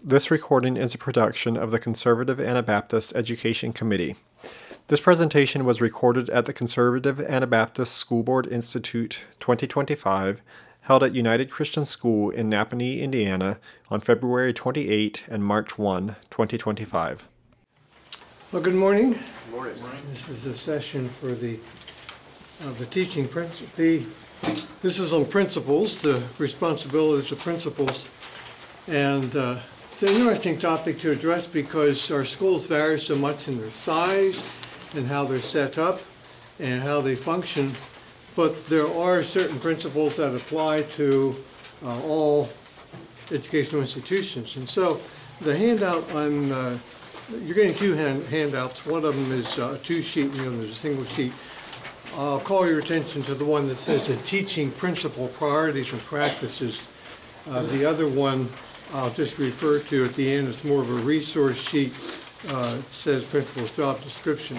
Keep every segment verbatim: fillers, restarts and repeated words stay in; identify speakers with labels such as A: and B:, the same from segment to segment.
A: This recording is a production of the Conservative Anabaptist Education Committee. This presentation was recorded at the Conservative Anabaptist School Board Institute twenty twenty-five, held at United Christian School in Napanee, Indiana, on February twenty-eighth and March first, twenty twenty-five.
B: Well, good morning.
C: Good morning.
B: This is a session for the uh, the teaching principle. The this is on principles, the responsibilities of principals, and uh, it's an interesting topic to address because our schools vary so much in their size and how they're set up and how they function. But there are certain principles that apply to uh, all educational institutions. And so the handout, I'm, uh, you're getting two hand, handouts. One of them is a two-sheet, you know, there's a single sheet. I'll call your attention to the one that says the teaching principle priorities and practices. Uh, the other one I'll just refer to at the end. It's more of a resource sheet. Uh, it says principal's job description.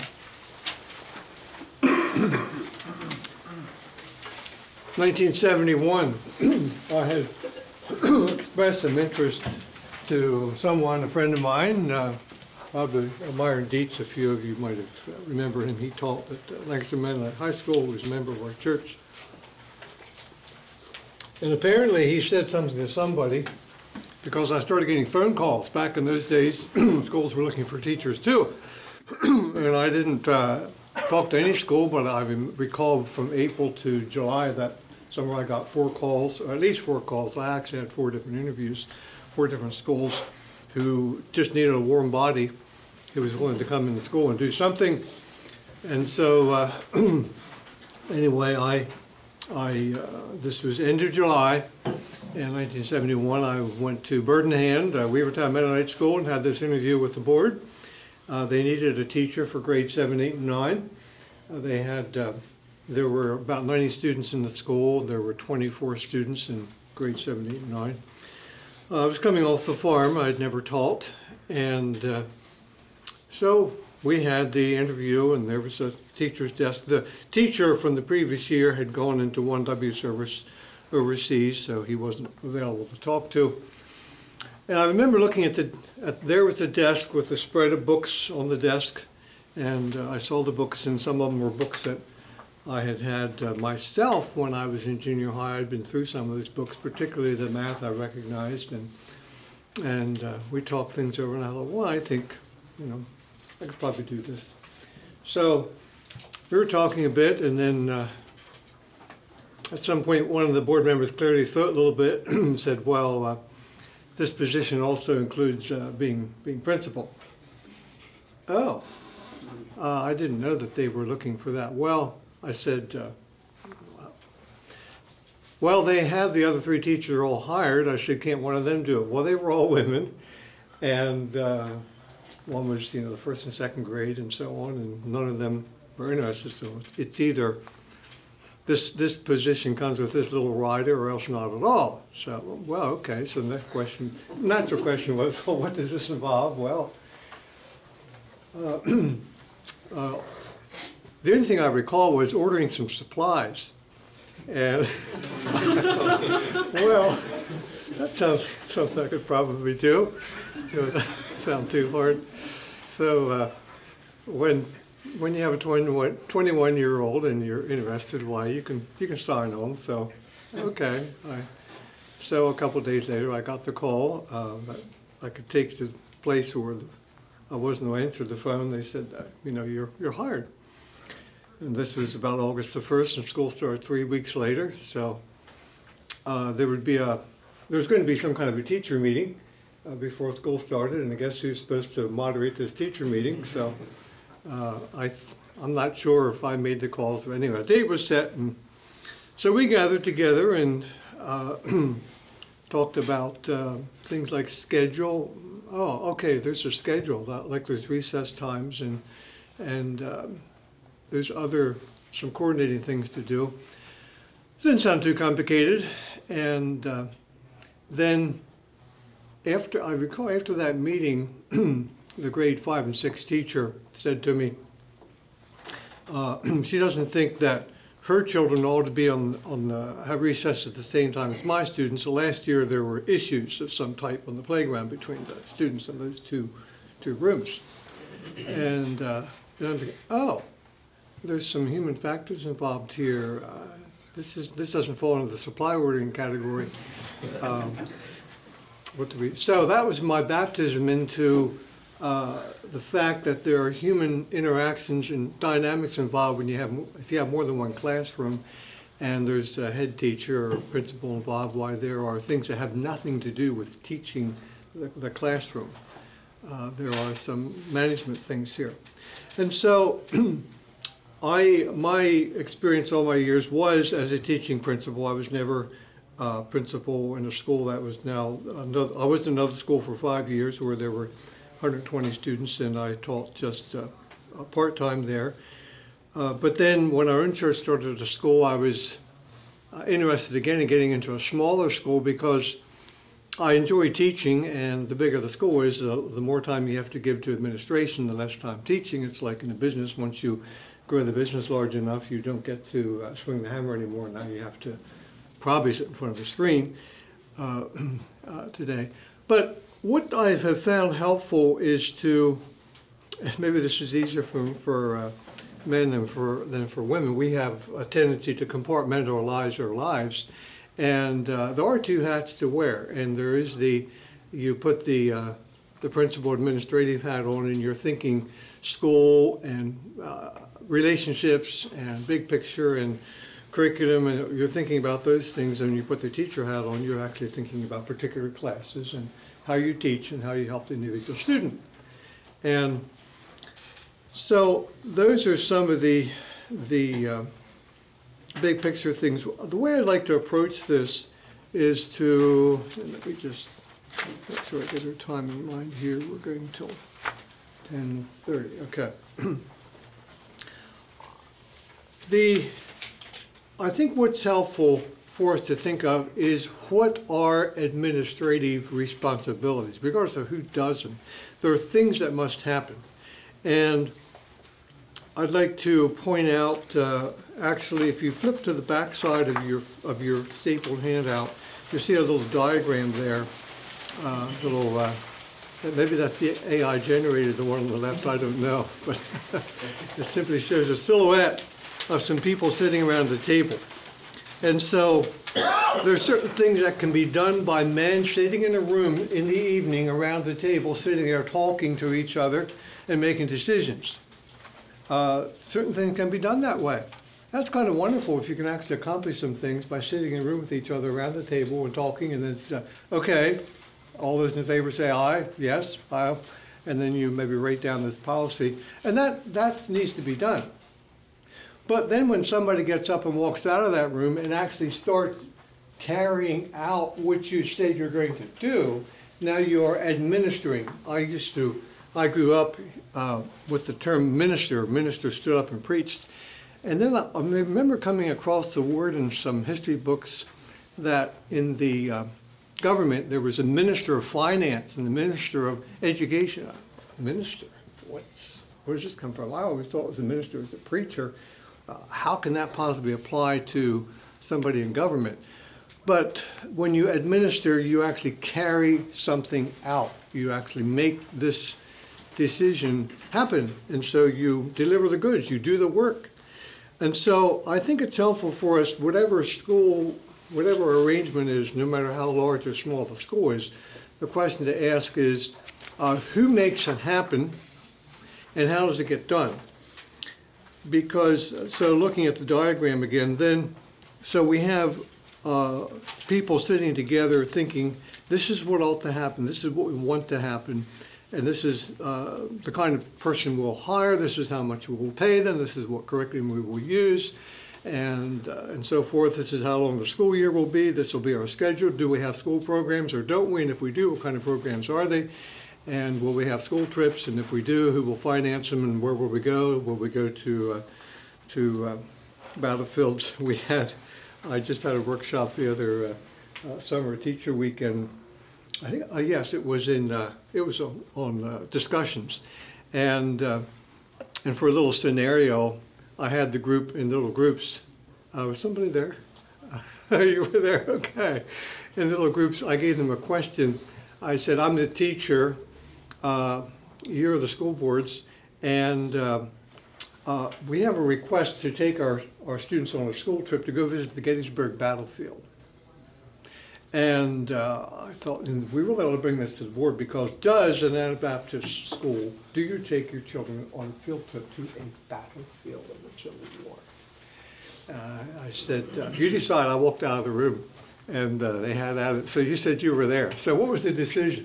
B: nineteen seventy-one, I had expressed some interest to someone, a friend of mine, uh, probably Myron Dietz. A few of you might have remembered him. He taught at Lancaster Mennonite High School, was a member of our church. And apparently he said something to somebody, because I started getting phone calls. Back in those days, schools were looking for teachers too. And I didn't uh, talk to any school, but I recall from April to July that somewhere I got four calls, or at least four calls. I actually had four different interviews, four different schools who just needed a warm body who was willing to come into school and do something. And so uh, anyway, I, I uh, this was end of July. In nineteen seventy-one, I went to Bird in Hand, uh, Weavertown Mennonite School, and had this interview with the board. Uh, they needed a teacher for grades seven, eight, and nine. Uh, they had, uh, there were about ninety students in the school. There were twenty-four students in grades seven, eight, and nine. Uh, I was coming off the farm. I'd never taught. And uh, so we had the interview, and there was a teacher's desk. The teacher from the previous year had gone into one W service overseas, so he wasn't available to talk to. And I remember looking at the, at, there was a desk with a spread of books on the desk, and uh, I saw the books, and some of them were books that I had had uh, myself when I was in junior high. I'd been through some of these books, particularly the math I recognized, and and uh, we talked things over, and I thought, well, I think, you know, I could probably do this. So we were talking a bit, and then uh, at some point, one of the board members cleared his throat a little bit and said, well, uh, this position also includes uh, being being principal. Oh, uh, I didn't know that they were looking for that. Well, I said, uh, well, they have the other three teachers are all hired. I said, can't one of them do it? Well, they were all women, and uh, one was, you know, the first and second grade and so on, and none of them were interested. So it's either This this position comes with this little rider or else not at all. So, well, okay, so the next question, natural question was, well, what does this involve? Well, uh, uh, the only thing I recall was ordering some supplies. And, well, that sounds something I could probably do. It doesn't sound too hard. So uh, when When you have a twenty-one-year-old and you're interested, why, you can you can sign on. So, okay. I, so a couple of days later, I got the call uh, that I could take to the place where the, I wasn't answering the phone. They said, that, you know, you're you're hired. And this was about August the first, and school started three weeks later. So uh, there would be a there was going to be some kind of a teacher meeting uh, before school started, and I guess who's supposed to moderate this teacher meeting? So. Uh, I th- I'm not sure if I made the calls, but anyway, a date was set, and so we gathered together and uh, talked about uh, things like schedule. Oh, okay, there's a schedule, that, like there's recess times, and and uh, there's other, some coordinating things to do. Didn't sound too complicated, and uh, then after, I recall after that meeting, the grade five and six teacher said to me, uh, she doesn't think that her children all to be on, on the, have recess at the same time as my students. So last year there were issues of some type on the playground between the students in those two, two rooms. And uh, then I'm thinking, oh, there's some human factors involved here. Uh, this is this doesn't fall into the supply ordering category. Um, what do we? So that was my baptism into uh, the fact that there are human interactions and dynamics involved when you have if you have more than one classroom, and there's a head teacher or principal involved. Why there are things that have nothing to do with teaching the, the classroom. Uh, there are some management things here, and so. I, my experience all my years was as a teaching principal. I was never uh, principal in a school that was now, another, I was in another school for five years where there were one hundred twenty students, and I taught just uh, part-time there. Uh, but then when our own church started a school, I was uh, interested again in getting into a smaller school because I enjoy teaching, and the bigger the school is, the, the more time you have to give to administration, the less time teaching. It's like in a business, once you grow the business large enough, you don't get to uh, swing the hammer anymore. Now you have to probably sit in front of a screen uh, uh, today. But what I have found helpful is to, and maybe this is easier for, for uh, men than for, than for women, we have a tendency to compartmentalize our lives. And uh, there are two hats to wear. And there is the, you put the, uh, the principal administrative hat on and you're thinking school and uh, relationships and big picture and curriculum, and you're thinking about those things, and you put the teacher hat on, you're actually thinking about particular classes and how you teach and how you help the individual student. And so those are some of the, the uh, big picture things. The way I'd like to approach this is to, let me just make sure I get our time in mind here. We're going till ten thirty, okay. The, I think what's helpful for us to think of is what are administrative responsibilities, regardless of who does them. There are things that must happen. And I'd like to point out, uh, actually, if you flip to the back side of your, of your stapled handout, you see a little diagram there, uh, little, uh, maybe that's the A I generated, the one on the left, I don't know, but it simply shows a silhouette of some people sitting around the table. And so there are certain things that can be done by men sitting in a room in the evening around the table, sitting there talking to each other and making decisions. Uh, certain things can be done that way. That's kind of wonderful if you can actually accomplish some things by sitting in a room with each other around the table and talking, and then it's, uh, okay, all those in favor say aye, yes, aye, and then you maybe write down this policy. And that, that needs to be done. But then when somebody gets up and walks out of that room and actually starts carrying out what you said you're going to do, now you're administering. I used to, I grew up uh, with the term minister. Minister stood up and preached. And then I, I remember coming across the word in some history books that in the uh, government there was a minister of finance and the minister of education. A minister? What's, where does this come from? I always thought it was a minister as a preacher. Uh, how can that possibly apply to somebody in government? But when you administer, you actually carry something out. You actually make this decision happen. And so you deliver the goods, you do the work. And so I think it's helpful for us, whatever school, whatever arrangement is, no matter how large or small the school is, the question to ask is, uh, who makes it happen and how does it get done? Because, so looking at the diagram again, then, so we have uh, people sitting together thinking, this is what ought to happen, this is what we want to happen, and this is uh, the kind of person we'll hire, this is how much we will pay them, this is what curriculum we will use, and, uh, and so forth. This is how long the school year will be, this will be our schedule, do we have school programs or don't we, and if we do, what kind of programs are they? And will we have school trips? And if we do, who will finance them? And where will we go? Will we go to uh, to uh, battlefields? We had, I just had a workshop the other uh, uh, summer teacher weekend. I think, uh, yes, it was in, uh, it was on, on uh, discussions, and uh, and for a little scenario, I had the group in little groups Uh, was somebody there? You were there, okay. In little groups, I gave them a question. I said, I'm the teacher, uh, you're the school boards, and uh, uh, we have a request to take our, our students on a school trip to go visit the Gettysburg battlefield. And uh, I thought, we really ought to bring this to the board, because does an Anabaptist school, do you take your children on a field trip to a battlefield in the Civil War? Uh, I said, uh, you decide. I walked out of the room, and uh, they had at it. So you said you were there. So what was the decision?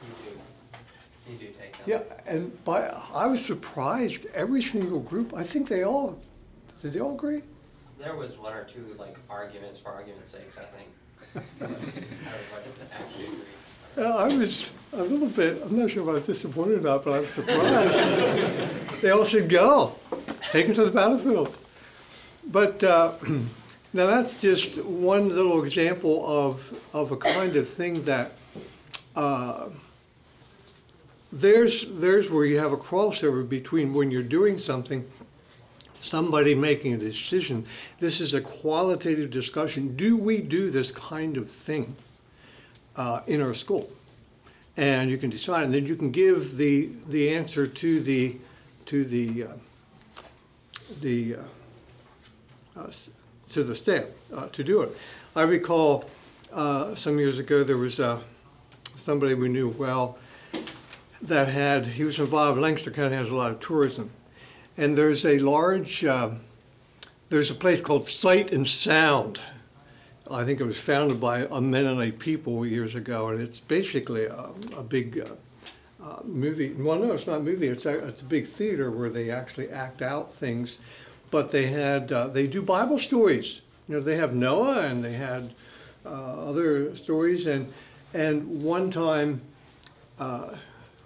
C: You do. You do take them.
B: Yeah, and by, I was surprised. Every single group, I think they all, did they all agree?
C: There was one or two like arguments for argument's sakes, I think. Everybody actually agreed.
B: Uh, I was a little bit, I'm not sure if I was disappointed or not, but I was surprised. They all said go, take them to the battlefield. But uh, now that's just one little example of, of a kind of thing that uh, there's, there's where you have a crossover between when you're doing something, somebody making a decision. This is a qualitative discussion. Do we do this kind of thing uh, in our school? And you can decide, and then you can give the, the answer to the, to the, uh, the uh, Uh, to the staff uh, to do it. I recall uh, some years ago there was uh, somebody we knew well that had, he was involved, Lancaster County has a lot of tourism. And there's a large, uh, there's a place called Sight and Sound. I think it was founded by a Mennonite people years ago, and it's basically a, a big uh, uh, movie. Well, no, it's not a movie, it's a, it's a big theater where they actually act out things. But they had, uh, they do Bible stories. You know, they have Noah, and they had uh, other stories. And and one time, uh,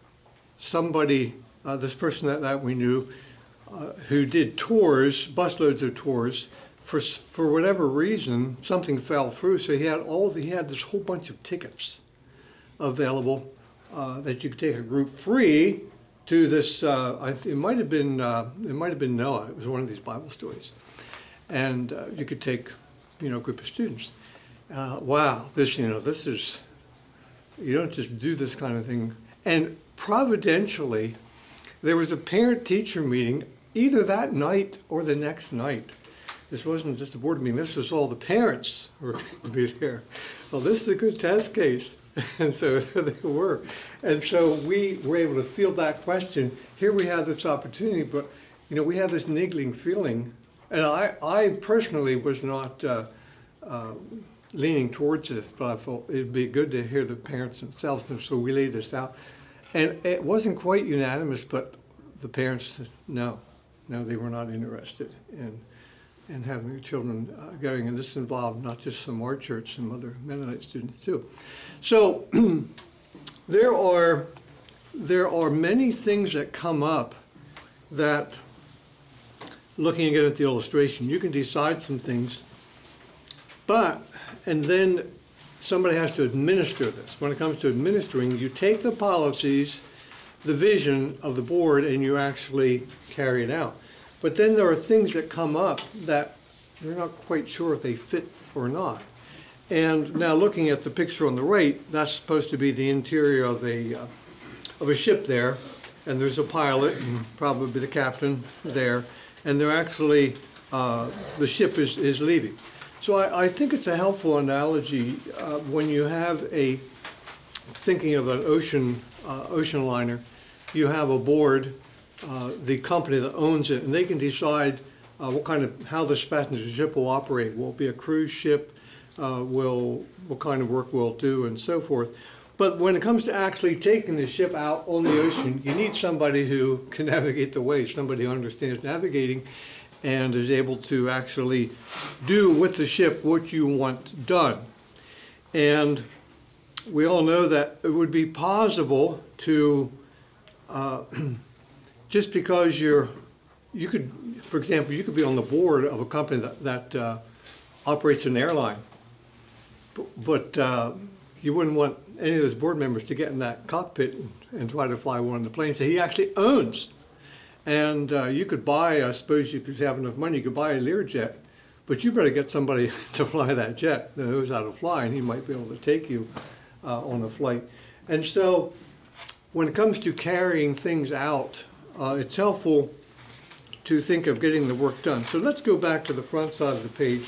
B: somebody, uh, this person that, that we knew, uh, who did tours, busloads of tours, for for whatever reason, something fell through. So he had all, he had this whole bunch of tickets available uh, that you could take a group free to this, uh, I th- it might have been, uh, it might have been Noah. It was one of these Bible stories, and uh, you could take, you know, a group of students. Uh, wow, this, you know, this is, you don't just do this kind of thing. And providentially, there was a parent-teacher meeting either that night or the next night. This wasn't just a board meeting. This was all the parents who were going to be there. Well, this is a good test case. And so they were. And so we were able to field that question. Here we have this opportunity, but, you know, we have this niggling feeling. And I, I personally was not uh, uh, leaning towards this, but I thought it'd be good to hear the parents themselves. And so we laid this out. And it wasn't quite unanimous, but the parents said no. No, they were not interested in and having their children uh, going. And this involved not just some our church, some other Mennonite students too. So there are there are many things that come up that, looking again at the illustration, you can decide some things, but, and then somebody has to administer this. When it comes to administering, you take the policies, the vision of the board, and you actually carry it out. But then there are things that come up that they're not quite sure if they fit or not. And now looking at the picture on the right, that's supposed to be the interior of a, uh, of a ship there. And there's a pilot and probably the captain there. And they're actually, uh, the ship is, is leaving. So I, I think it's a helpful analogy uh, when you have a, thinking of an ocean, uh, ocean liner, you have a board, Uh, the company that owns it, and they can decide uh, what kind of, how this passenger ship will operate. Will it be a cruise ship? Uh, will, what kind of work will it do, and so forth. But when it comes to actually taking the ship out on the ocean, you need somebody who can navigate the waves, somebody who understands navigating and is able to actually do with the ship what you want done. And we all know that it would be possible to uh, just because you're, you could, for example, you could be on the board of a company that, that uh, operates an airline, but, but uh, you wouldn't want any of those board members to get in that cockpit and, and try to fly one of the planes that he actually owns. And uh, you could buy, I suppose you could have enough money, you could buy a Learjet, But you better get somebody to fly that jet that knows how to fly, and he might be able to take you uh, on a flight. And so when it comes to carrying things out, uh, it's helpful to think of getting the work done. So let's go back to the front side of the page.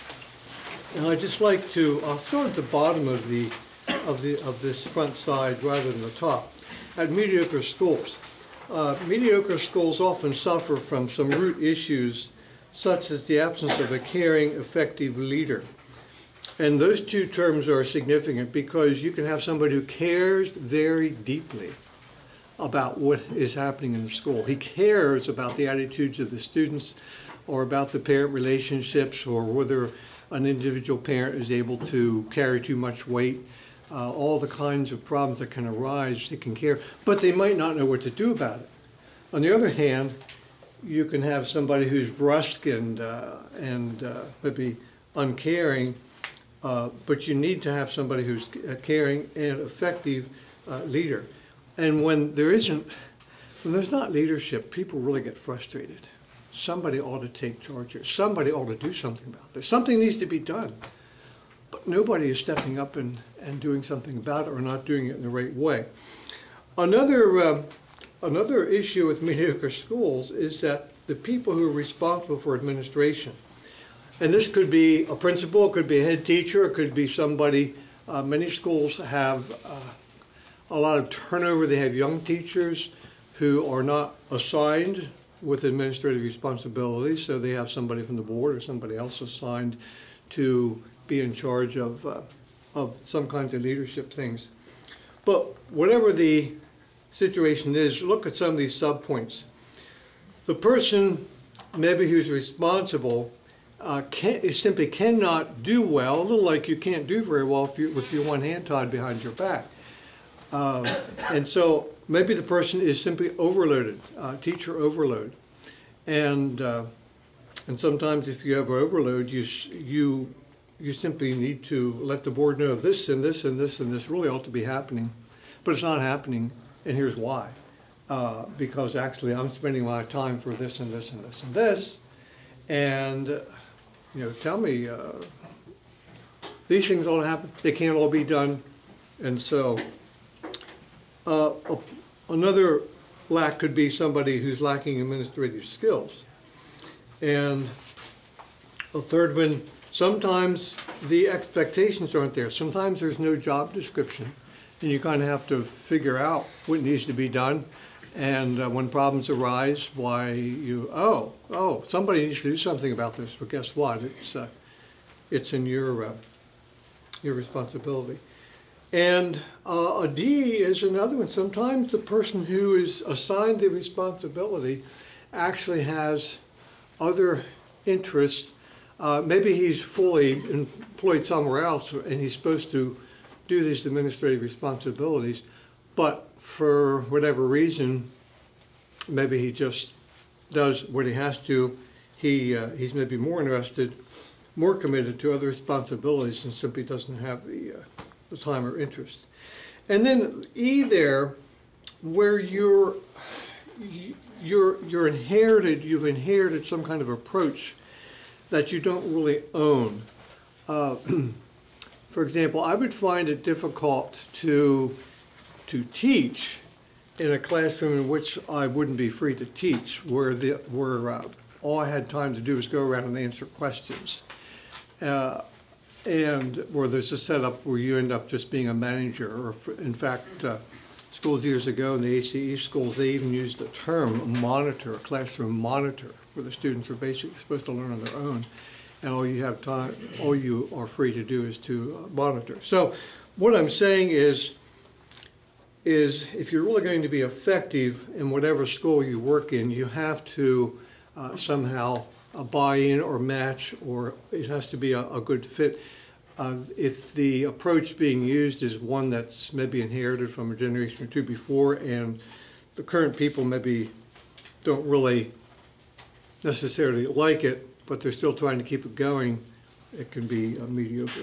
B: And I'd just like to, I'll start at the bottom of the, of the, of this front side rather than the top. At mediocre schools. Uh, mediocre schools often suffer from some root issues, such as the absence of a caring, effective leader. And those two terms are significant because you can have somebody who cares very deeply about what is happening in the school. He cares about the attitudes of the students or about the parent relationships or whether an individual parent is able to carry too much weight, uh, all the kinds of problems that can arise, they can care, but they might not know what to do about it. On the other hand, you can have somebody who's brusque and, uh, and uh, maybe uncaring, uh, but you need to have somebody who's a caring and effective uh, leader. And when there isn't, when there's not leadership, people really get frustrated. Somebody ought to take charge here. Somebody ought to do something about this. Something needs to be done. But nobody is stepping up and, and doing something about it or not doing it in the right way. Another, uh, another issue with mediocre schools is that the people who are responsible for administration, and this could be a principal, it could be a head teacher, it could be somebody, uh, many schools have uh, a lot of turnover. They have young teachers who are not assigned with administrative responsibilities, so they have somebody from the board or somebody else assigned to be in charge of, uh, of some kinds of leadership things. But whatever the situation is, look at some of these subpoints. The person maybe who's responsible uh, can, simply cannot do well, a little like you can't do very well if you, with your one hand tied behind your back. Um, and so maybe the person is simply overloaded, uh, teacher overload. And uh, and sometimes if you have overload, you, you, you simply need to let the board know this and this and this and this really ought to be happening. But it's not happening, and here's why. Uh, because actually I'm spending my time for this and this and this and this. And, uh, you know, tell me, uh, these things all happen, they can't all be done. And so Uh, another lack could be somebody who's lacking administrative skills. And a third one, sometimes the expectations aren't there. Sometimes there's no job description, and you kind of have to figure out what needs to be done. And uh, when problems arise, why you, oh, oh, somebody needs to do something about this. But guess what? It's, uh, it's in your, uh, your responsibility. And uh, a D is another one. Sometimes the person who is assigned the responsibility actually has other interests. Uh, maybe he's fully employed somewhere else and he's supposed to do these administrative responsibilities, but for whatever reason, maybe he just does what he has to. He, uh, he's maybe more interested, more committed to other responsibilities and simply doesn't have the uh, the time or interest. And then E there, where you're, you're, you're inherited, you've inherited some kind of approach that you don't really own. Uh, for example, I would find it difficult to, to teach in a classroom in which I wouldn't be free to teach, where, the, where uh, all I had time to do was go around and answer questions. Uh, And where there's a setup where you end up just being a manager, or in fact, uh, schools years ago in the A C E schools, they even used the term monitor, a classroom monitor, where the students are basically supposed to learn on their own, and all you have time, all you are free to do is to uh, monitor. So what I'm saying is, is if you're really going to be effective in whatever school you work in, you have to uh, somehow a buy-in or match, or it has to be a, a good fit. Uh, if the approach being used is one that's maybe inherited from a generation or two before, and the current people maybe don't really necessarily like it, but they're still trying to keep it going, it can be uh, mediocre.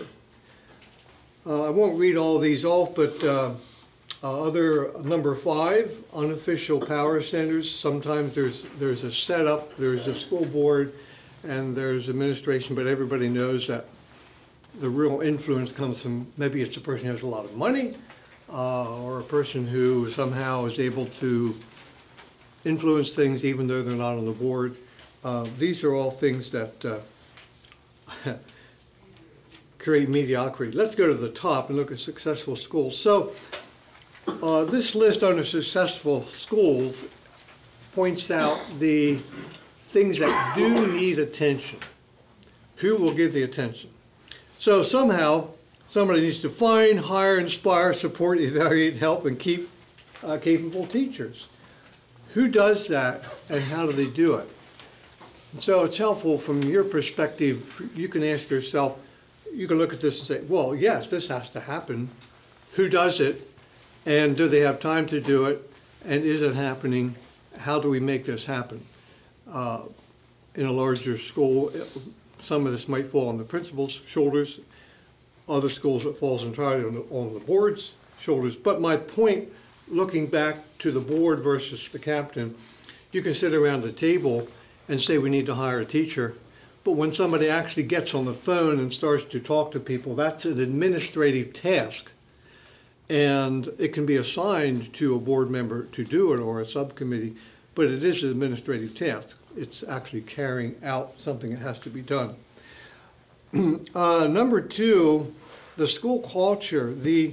B: Uh, I won't read all these off, but uh, uh, other number five, unofficial power centers. Sometimes there's there's a setup, there's a school board and there's administration, but everybody knows that the real influence comes from, maybe it's a person who has a lot of money, uh, or a person who somehow is able to influence things even though they're not on the board. Uh, these are all things that uh, create mediocrity. Let's go to the top and look at successful schools. So uh, this list under successful schools points out the things that do need attention. Who will give the attention? So somehow, somebody needs to find, hire, inspire, support, evaluate, help, and keep uh, capable teachers. Who does that, and how do they do it? And so it's helpful from your perspective. You can ask yourself, you can look at this and say, well, yes, this has to happen. Who does it? And do they have time to do it? And is it happening? How do we make this happen? Uh, in a larger school, some of this might fall on the principal's shoulders. Other schools, it falls entirely on the, on the board's shoulders. But my point, looking back to the board versus the captain, you can sit around the table and say we need to hire a teacher. But when somebody actually gets on the phone and starts to talk to people, that's an administrative task. And it can be assigned to a board member to do it or a subcommittee, but it is an administrative task. It's actually carrying out something that has to be done. uh, number two, the school culture, the,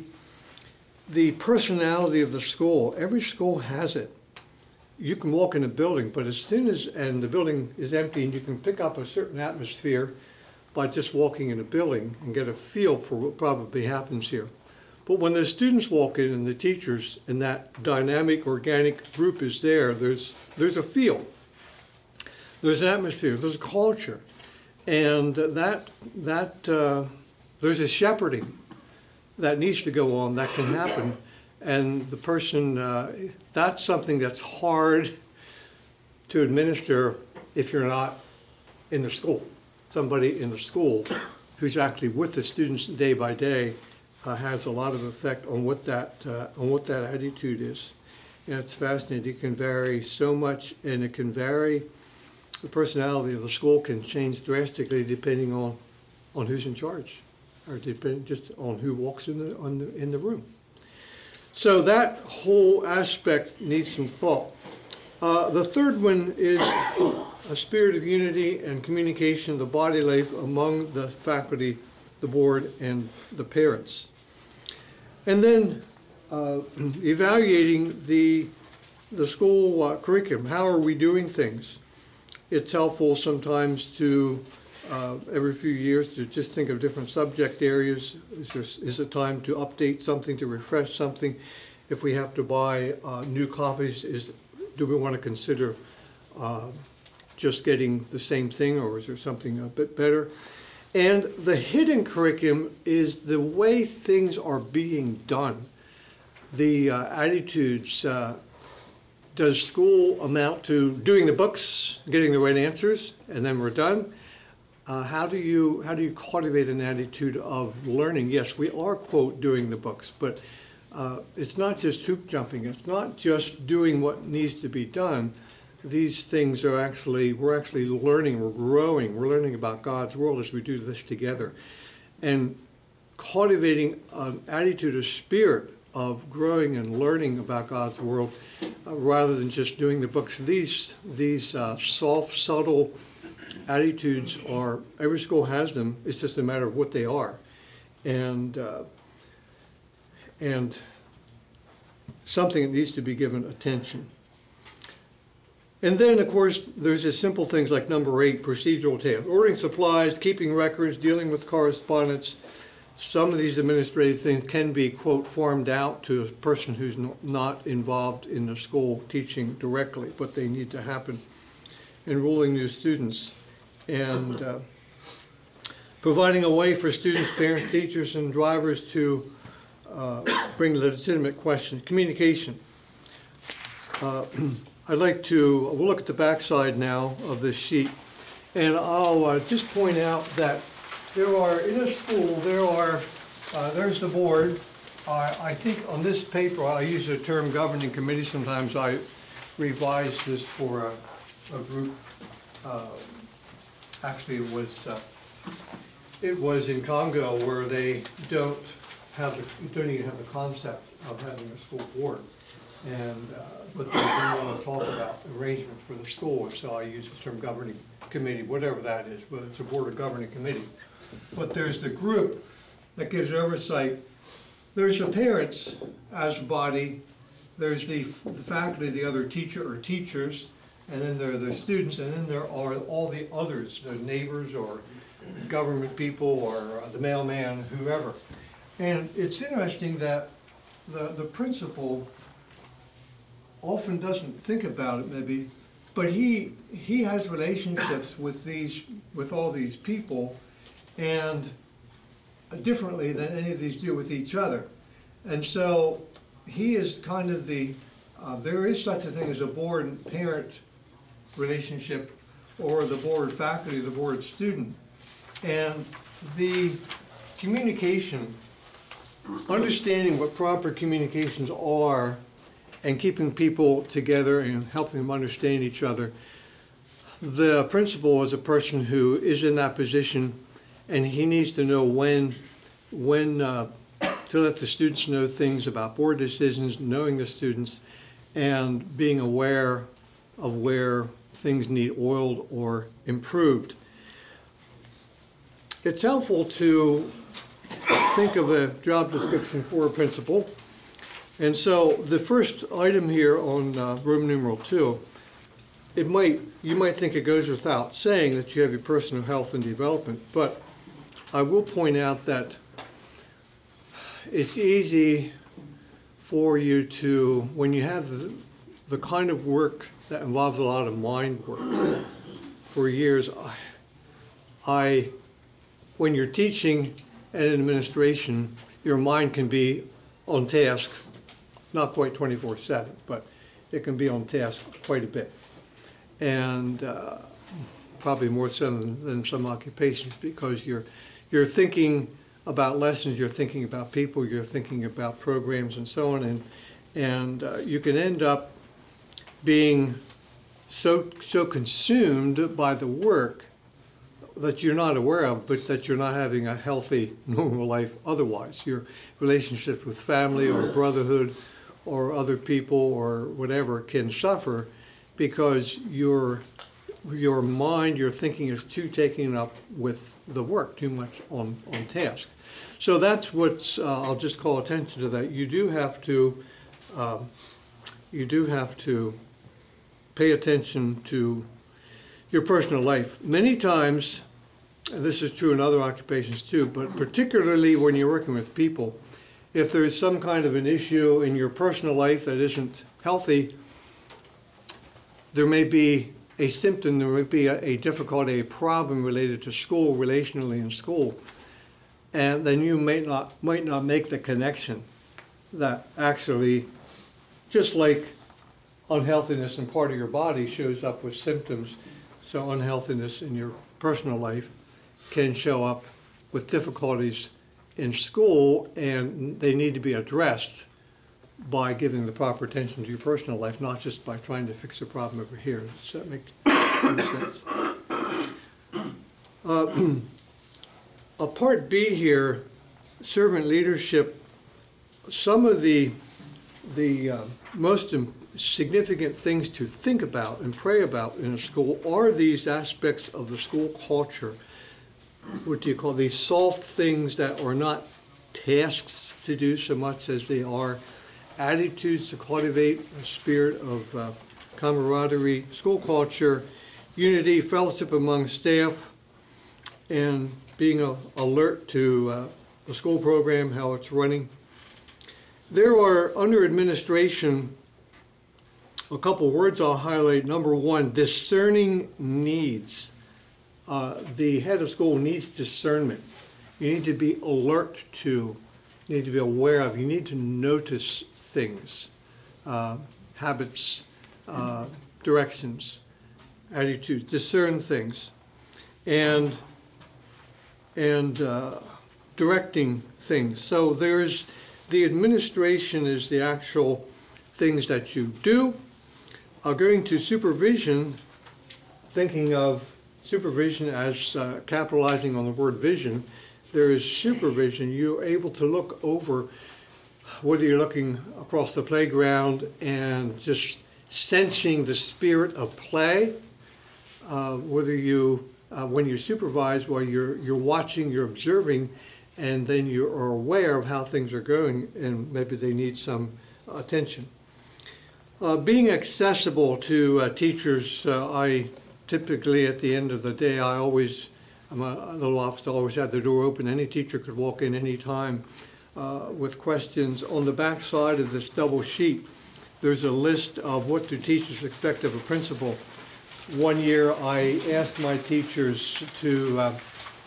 B: the personality of the school. Every school has it. You can walk in a building, but as soon as, and the building is empty, and you can pick up a certain atmosphere by just walking in a building and get a feel for what probably happens here. But when the students walk in and the teachers and that dynamic, organic group is there, there's, there's a feel. There's an atmosphere, there's a culture. And that, that uh, there's a shepherding that needs to go on, that can happen. And the person, uh, that's something that's hard to administer if you're not in the school. Somebody in the school who's actually with the students day by day uh, has a lot of effect on what that uh, on what that attitude is. And it's fascinating. It can vary so much, and it can vary. The personality of the school can change drastically depending on on who's in charge, or depending just on who walks in the on the in the room. So that whole aspect needs some thought. Uh, the third one is a spirit of unity and communication of the body life among the faculty, the board, and the parents. And then uh, evaluating the, the school uh, curriculum. How are we doing things? It's helpful sometimes to, uh, every few years, to just think of different subject areas. Is, there, is it time to update something, to refresh something? If we have to buy uh, new copies, is, do we want to consider uh, just getting the same thing, or is there something a bit better? And the hidden curriculum is the way things are being done. The uh, attitudes, uh, does school amount to doing the books, getting the right answers, and then we're done? Uh, how do you how do you cultivate an attitude of learning? Yes, we are, quote, doing the books, but uh, it's not just hoop jumping. It's not just doing what needs to be done. These things are actually, we're actually learning, we're growing, we're learning about God's world as we do this together. And cultivating an attitude, a spirit of growing and learning about God's world uh, rather than just doing the books. These, these uh, soft, subtle attitudes are, every school has them, it's just a matter of what they are. And, uh, and something that needs to be given attention. And then, of course, there's just simple things like number eight, procedural tasks. Ordering supplies, keeping records, dealing with correspondence. Some of these administrative things can be, quote, farmed out to a person who's not involved in the school teaching directly, but they need to happen. Enrolling new students and uh, providing a way for students, parents, teachers, and drivers to uh, bring legitimate questions. Communication. Uh, I'd like to, we'll look at the backside now of this sheet, and I'll uh, just point out that there are, in a school, there are, uh, there's the board. Uh, I think on this paper, I use the term governing committee. Sometimes I revise this for a, a group. Uh, actually it was, uh, it was in Congo where they don't have the, don't even have the concept of having a school board. And, uh, but they do want to talk about arrangements for the school, so I use the term governing committee, whatever that is, whether it's a board or governing committee. But there's the group that gives oversight. There's the parents as a body, there's the, the faculty, the other teacher or teachers, and then there are the students, and then there are all the others, the neighbors or government people or the mailman, whoever. And it's interesting that the, the principal often doesn't think about it maybe, but he, he has relationships with these, with all these people, and differently than any of these do with each other. And so he is kind of the, uh, there is such a thing as a board and parent relationship, or the board faculty, the board student. And the communication, understanding what proper communications are, and keeping people together and helping them understand each other. The principal is a person who is in that position, and he needs to know when, when uh, to let the students know things about board decisions, knowing the students, and being aware of where things need oiled or improved. It's helpful to think of a job description for a principal. And so the first item here on uh, Roman numeral two, it might, you might think it goes without saying that you have your personal health and development, but I will point out that it's easy for you to, when you have the, the kind of work that involves a lot of mind work. For years, I, I when you're teaching and in administration, your mind can be on task. Not quite twenty-four seven, but it can be on task quite a bit. And uh, probably more so than, than some occupations, because you're, you're thinking about lessons, you're thinking about people, you're thinking about programs and so on, and, and uh, you can end up being so, so consumed by the work that you're not aware of, but that you're not having a healthy, normal life otherwise. Your relationships with family or brotherhood or other people or whatever can suffer because your your mind, your thinking is too taken up with the work, too much on, on task. So that's what's, uh, I'll just call attention to that. You do have to, um, you do have to pay attention to your personal life. Many times, and this is true in other occupations too, but particularly when you're working with people, if there is some kind of an issue in your personal life that isn't healthy, there may be a symptom, there may be a, a difficulty, a problem related to school, relationally in school, and then you may not, might not make the connection that actually, just like unhealthiness in part of your body shows up with symptoms, so unhealthiness in your personal life can show up with difficulties in school, and they need to be addressed by giving the proper attention to your personal life, not just by trying to fix a problem over here. Does that make any sense? Uh, a part B here, servant leadership, some of the, the uh, most significant things to think about and pray about in a school are these aspects of the school culture. What do you call these soft things that are not tasks to do so much as they are attitudes to cultivate a spirit of uh, camaraderie, school culture, unity, fellowship among staff, and being uh, alert to uh, the school program, how it's running. There are, under administration, a couple words I'll highlight. Number one, discerning needs. Uh, the head of school needs discernment. You need to be alert to, you need to be aware of, you need to notice things, uh, habits, uh, directions, attitudes, discern things, and, and uh, directing things. So there's, the administration is the actual things that you do. Uh, going to supervision, thinking of supervision as uh, capitalizing on the word vision. There is supervision. You're able to look over, whether you're looking across the playground and just sensing the spirit of play, uh, whether you, uh, when you supervise, while you're, you're watching, you're observing, and then you are aware of how things are going, and maybe they need some attention. Uh, being accessible to uh, teachers, uh, I typically at the end of the day, I always, I'm a, a little office, I always had the door open. Any teacher could walk in any time uh, with questions. On the back side of this double sheet, there's a list of what do teachers expect of a principal. One year I asked my teachers to, uh,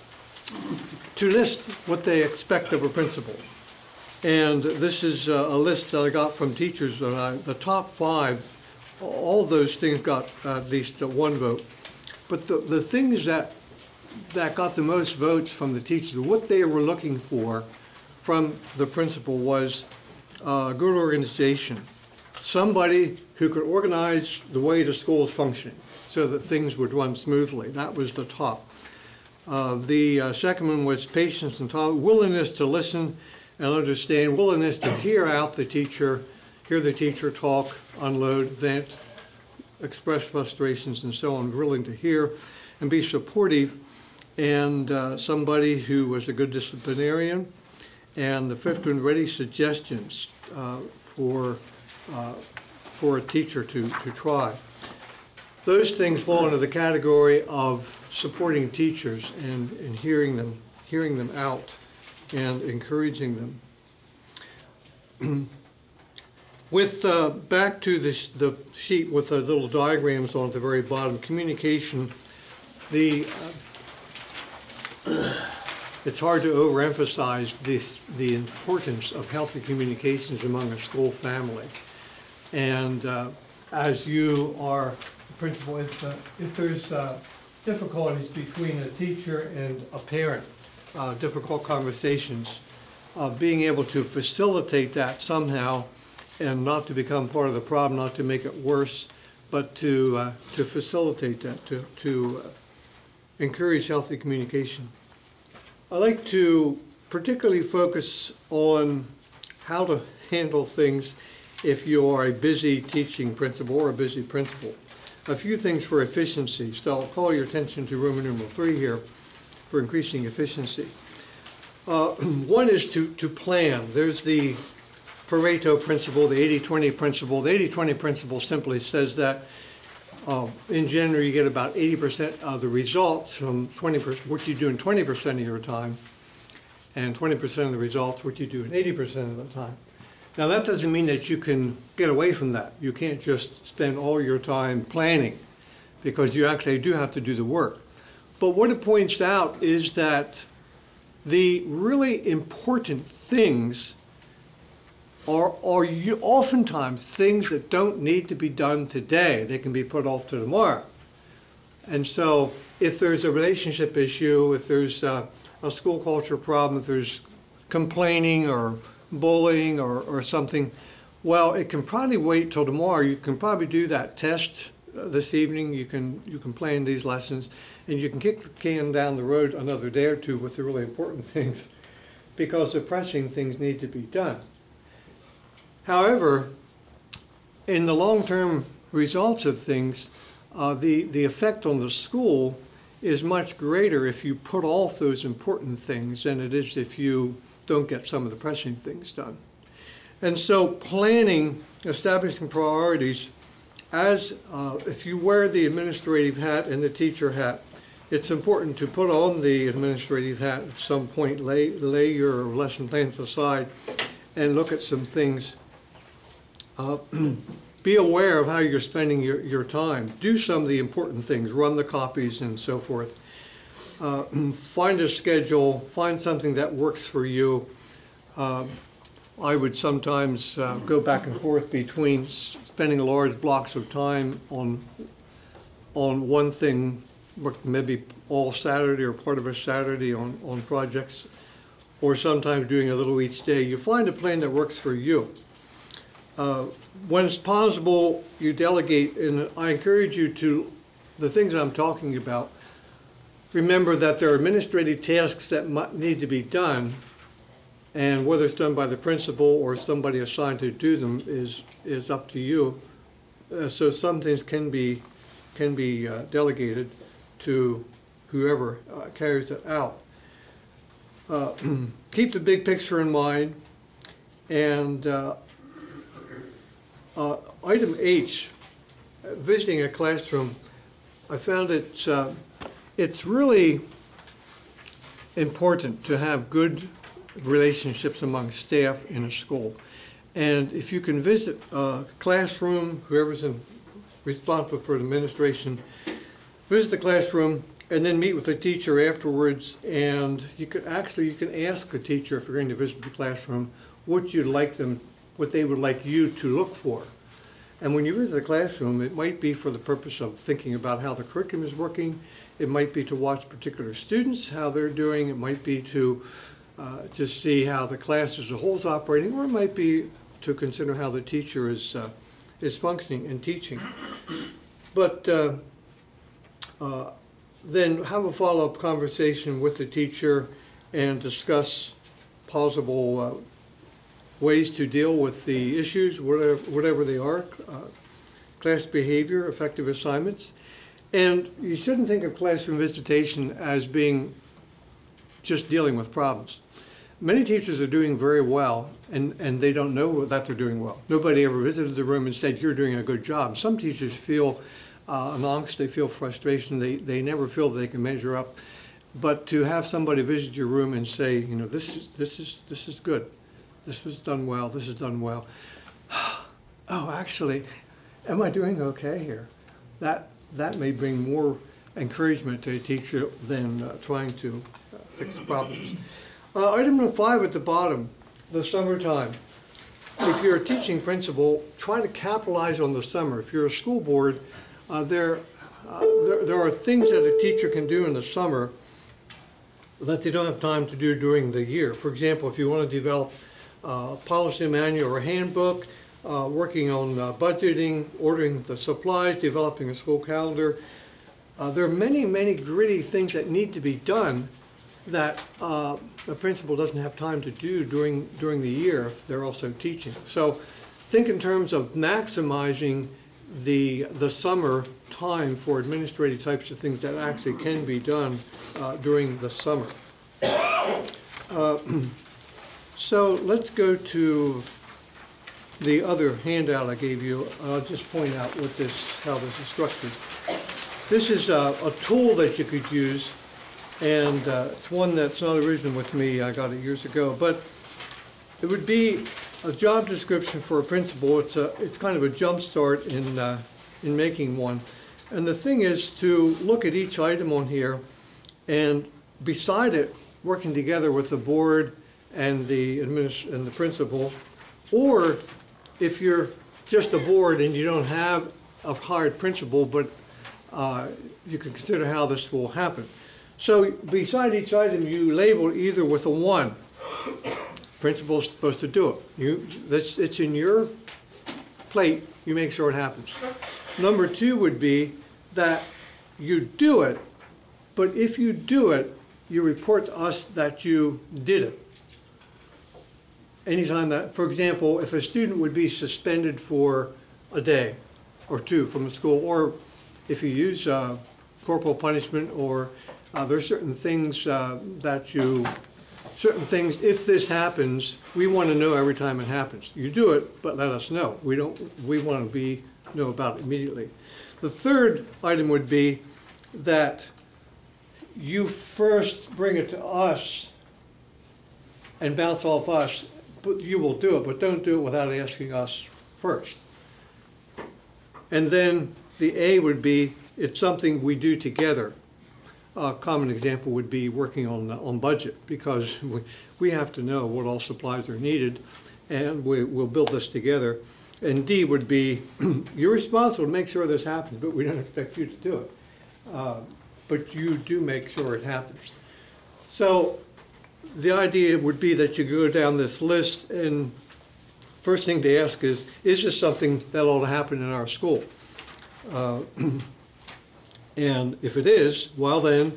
B: to list what they expect of a principal. And this is a list that I got from teachers. And I, the top five, all those things got at least one vote. But the, the things that, that got the most votes from the teachers, what they were looking for from the principal was uh, good organization. Somebody who could organize the way the school is functioning so that things would run smoothly. That was the top. Uh, the uh, second one was patience and tolerance, willingness to listen and understand, willingness to hear out the teacher, hear the teacher talk, unload, vent, express frustrations and so on, willing to hear and be supportive, and uh, somebody who was a good disciplinarian. And the fifth one, ready suggestions uh, for, uh, for a teacher to, to try. Those things fall into the category of supporting teachers and, and hearing them, hearing them out and encouraging them. With uh, back to this, the sheet with the little diagrams on at the very bottom, communication, the uh, it's hard to overemphasize this, the importance of healthy communications among a school family. And uh, as you are principal, if, uh, if there's uh, difficulties between a teacher and a parent, uh, difficult conversations, uh, being able to facilitate that somehow and not to become part of the problem, not to make it worse, but to, uh, to facilitate that, to, to uh, encourage healthy communication. I like to particularly focus on how to handle things if you are a busy teaching principal or a busy principal. A few things for efficiency. So I'll call your attention to Roman numeral three here for increasing efficiency. Uh, one is to, to plan. There's the Pareto principle, the eighty twenty principle. The eighty twenty principle simply says that uh, in general you get about eighty percent of the results from twenty percent, what you do in twenty percent of your time, and twenty percent of the results, what you do in eighty percent of the time. Now that doesn't mean that you can get away from that. You can't just spend all your time planning, because you actually do have to do the work. But what it points out is that the really important things are, are you, oftentimes things that don't need to be done today. They can be put off to tomorrow. And so if there's a relationship issue, if there's a, a school culture problem, if there's complaining or bullying or, or something, well, it can probably wait till tomorrow. You can probably do that test uh, this evening. You can you can plan these lessons, and you can kick the can down the road another day or two with the really important things, because the pressing things need to be done. However, in the long-term results of things, uh, the, the effect on the school is much greater if you put off those important things than it is if you don't get some of the pressing things done. And so planning, establishing priorities, as uh, if you wear the administrative hat and the teacher hat, it's important to put on the administrative hat at some point, lay, lay your lesson plans aside and look at some things. Uh, be aware of how you're spending your, your time. Do some of the important things, run the copies and so forth. Uh, find a schedule, find something that works for you. Uh, I would sometimes uh, go back and forth between spending large blocks of time on, on one thing, maybe all Saturday or part of a Saturday on, on projects, or sometimes doing a little each day. You find a plan that works for you. Uh, when it's possible, you delegate, and I encourage you to, the things I'm talking about, remember that there are administrative tasks that mu- need to be done, and whether it's done by the principal or somebody assigned to do them is, is up to you. Uh, so some things can be, can be uh, delegated to whoever uh, carries it out. Uh, keep the big picture in mind, and uh, uh, item H, uh, visiting a classroom, I found it, uh, it's really important to have good relationships among staff in a school. And if you can visit a classroom, whoever's in, responsible for administration, visit the classroom and then meet with the teacher afterwards, and you could actually, you can ask a teacher if you're going to visit the classroom what you'd like them, what they would like you to look for. And when you visit the classroom, it might be for the purpose of thinking about how the curriculum is working. It might be to watch particular students, how they're doing. It might be to uh, to see how the class as a whole is operating, or it might be to consider how the teacher is uh, is functioning and teaching. But uh, uh, then have a follow-up conversation with the teacher and discuss possible uh, ways to deal with the issues, whatever, whatever they are, uh, class behavior, effective assignments. And you shouldn't think of classroom visitation as being just dealing with problems. Many teachers are doing very well, and, and they don't know that they're doing well. Nobody ever visited the room and said, you're doing a good job. Some teachers feel uh, an angst, they feel frustration, they, they never feel that they can measure up. But to have somebody visit your room and say, you know, this is, this is, this is good. This was done well, this is done well. Oh, actually, am I doing okay here? That, that may bring more encouragement to a teacher than uh, trying to uh, fix problems. Uh, item number five at the bottom, the summertime. If you're a teaching principal, try to capitalize on the summer. If you're a school board, uh, there, uh, there, there are things that a teacher can do in the summer that they don't have time to do during the year. For example, if you want to develop Uh, policy manual or handbook, uh, working on uh, budgeting, ordering the supplies, developing a school calendar. Uh, there are many, many gritty things that need to be done that uh, the principal doesn't have time to do during, during the year if they're also teaching. So think in terms of maximizing the, the summer time for administrative types of things that actually can be done uh, during the summer. Uh, So let's go to the other handout I gave you. I'll just point out what this, how this is structured. This is a, a tool that you could use, and uh, it's one that's not original with me. I got it years ago, but it would be a job description for a principal. It's a, it's kind of a jump start in uh, in making one. And the thing is to look at each item on here, and beside it, working together with the board and the administ- and the principal, or if you're just a board and you don't have a hired principal, but uh, you can consider how this will happen. So beside each item, you label either with a one. Principal's supposed to do it. You, this, it's in your plate. You make sure it happens. Number two would be that you do it, but if you do it, you report to us that you did it. Anytime that, for example, if a student would be suspended for a day or two from the school, or if you use uh, corporal punishment, or uh, there are certain things uh, that you, certain things, if this happens, we want to know every time it happens. You do it, but let us know. We don't, we want to be, know about it immediately. The third item would be that you first bring it to us and bounce off us. But you will do it, but don't do it without asking us first. And then the A would be, it's something we do together. A common example would be working on, on budget, because we, we have to know what all supplies are needed, and we, we'll build this together. And D would be, you're responsible to make sure this happens, but we don't expect you to do it. Uh, but you do make sure it happens. So the idea would be that you go down this list, and first thing to ask is, is this something that ought to happen in our school? Uh, and if it is, well then,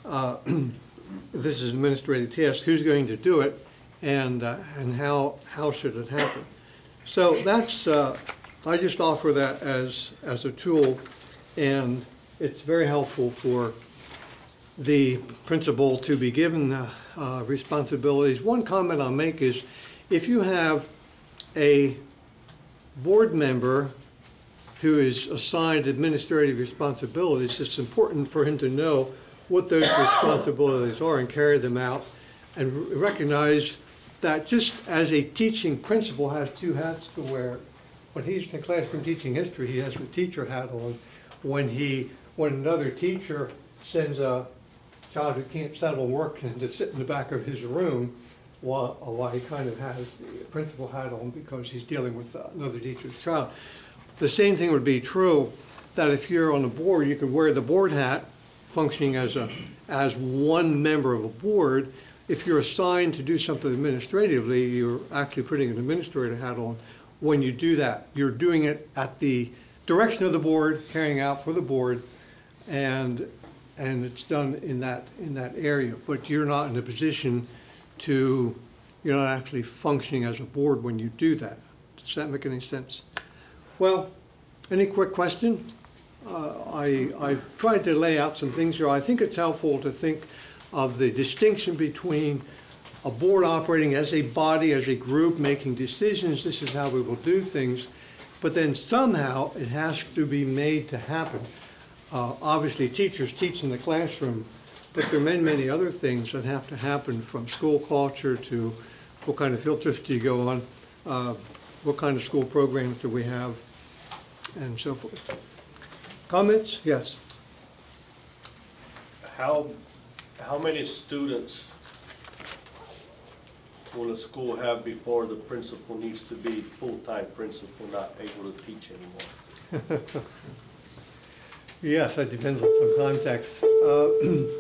B: uh, this is an administrative task, who's going to do it, and, uh, and how, how should it happen? So that's, uh, I just offer that as, as a tool, and it's very helpful for the principal to be given uh, uh, responsibilities. One comment I'll make is, if you have a board member who is assigned administrative responsibilities, it's important for him to know what those responsibilities are and carry them out, and recognize that just as a teaching principal has two hats to wear, when he's in the classroom teaching history, he has the teacher hat on. When he, when another teacher sends a child who can't settle work and to sit in the back of his room, while, while he kind of has the principal hat on because he's dealing with another teacher's child. The same thing would be true that if you're on the board, you could wear the board hat, functioning as a as one member of a board. If you're assigned to do something administratively, you're actually putting an administrator hat on. When you do that, you're doing it at the direction of the board, carrying out for the board, and and it's done in that in that area. But you're not in a position to, you're not actually functioning as a board when you do that. Does that make any sense? Well, any quick question? Uh, I, I tried to lay out some things here. I think it's helpful to think of the distinction between a board operating as a body, as a group, making decisions, this is how we will do things, but then somehow it has to be made to happen. Uh, obviously, teachers teach in the classroom, but there are many, many other things that have to happen, from school culture to what kind of filters do you go on, uh, what kind of school programs do we have, and so forth. Comments? Yes.
D: How, how many students will a school have before the principal needs to be full-time principal, not able to teach anymore?
B: Yes, that depends on some context. Uh,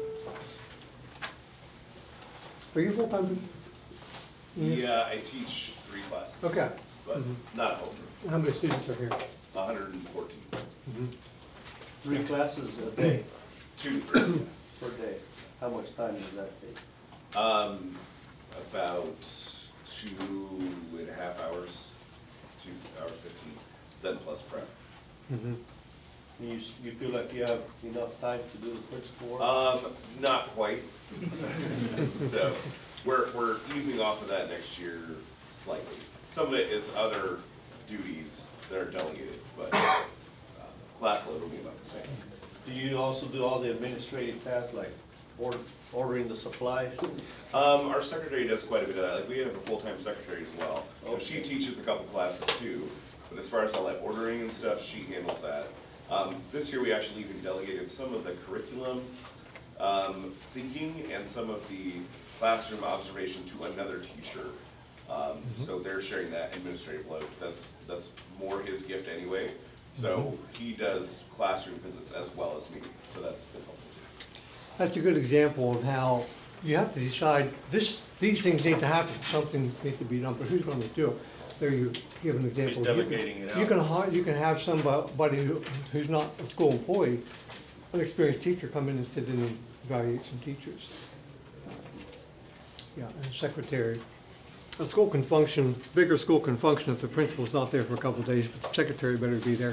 B: Are you full-time principal?
E: Yeah, I teach three classes.
B: Okay.
E: But
B: Mhm.
E: not at home.
B: How many students are here?
E: one hundred fourteen.
B: Mm-hmm.
D: Three classes a day,
E: Two to three.
D: per day. How much time does that take?
E: Um, about two and a half hours, two hours fifteen, then plus prep.
B: Mm-hmm.
D: You, s- you feel like you have enough time to do the principal work?
E: Um, not quite. So we're, we're easing off of that next year slightly. Some of it is other duties that are delegated, but uh, class load will be about the same.
D: Do you also do all the administrative tasks, like or, ordering the supplies?
E: Um, our secretary does quite a bit of that. Like, we have a full-time secretary as well. So she teaches a couple classes too, but as far as all that ordering and stuff, she handles that. Um, this year we actually even delegated some of the curriculum um, thinking and some of the classroom observation to another teacher. Um,
B: Mm-hmm.
E: So they're sharing that administrative load, 'cause that's, that's more his gift anyway. So
B: Mm-hmm.
E: he does classroom visits as well as me, so that's been helpful too.
B: That's a good example of how you have to decide, this, these things need to happen, something needs to be done, but who's going to do it? There you give an example.
D: He's delegating it
B: You
D: out.
B: can hire, you can have somebody who- who's not a school employee, an experienced teacher, come in and sit in and evaluate some teachers. Yeah, and a secretary. A school can function, bigger school can function if the principal's not there for a couple of days, but the secretary better be there.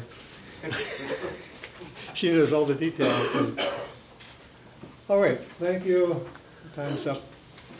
B: She knows all the details. and- All right, thank you. Time's up.